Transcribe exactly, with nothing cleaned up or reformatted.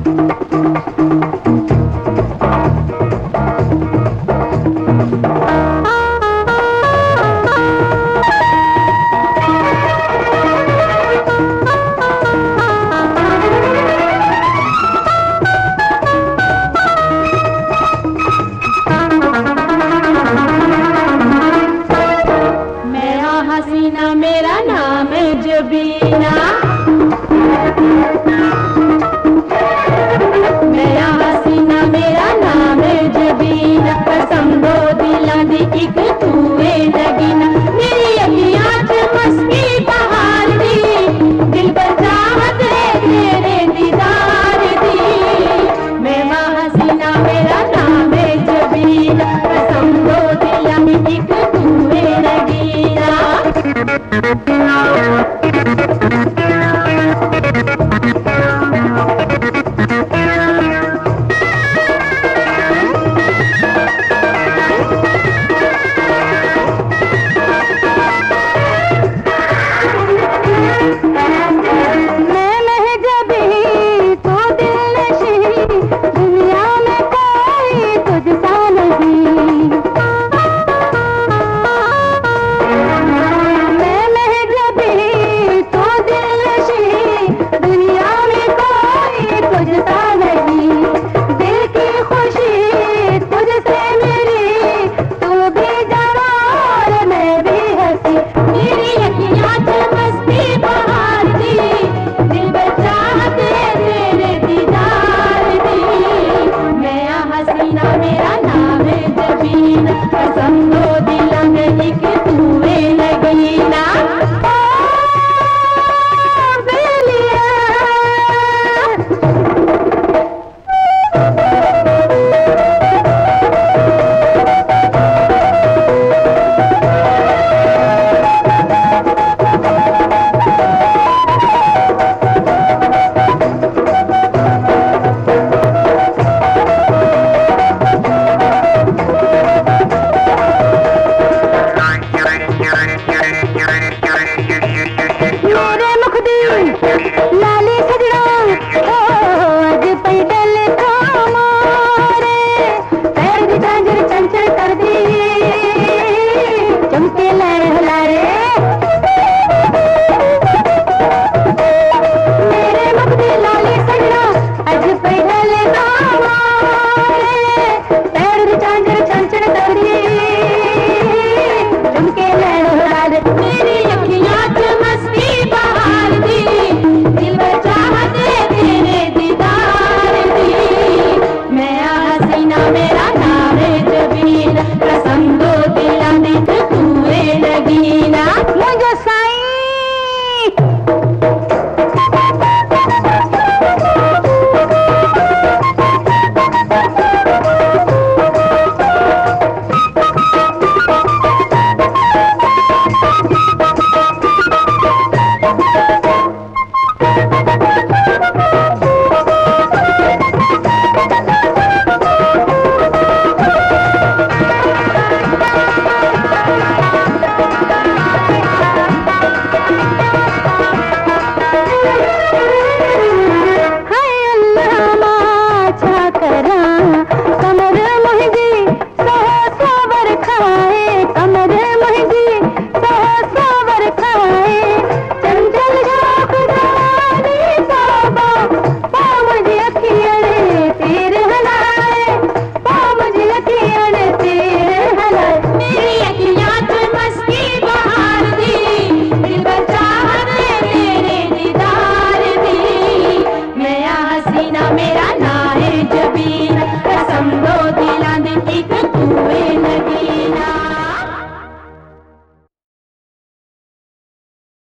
मेरा नाम है जबीना, मेरा हसीना मेरा नाम है जबीना, कसम दो दिलां दी इक तूए लगीना, मेरी अखियां च मस्ती बहार दी, दिल पर चाहत है तेरे दीदार दी, मेरा हसीना मेरा नाम है जबीना, कसम दो दिलां दी इक तूए लगीना। मेरा नाम है जबीना, कसम दो दिलां दे इक तूए लगीना। La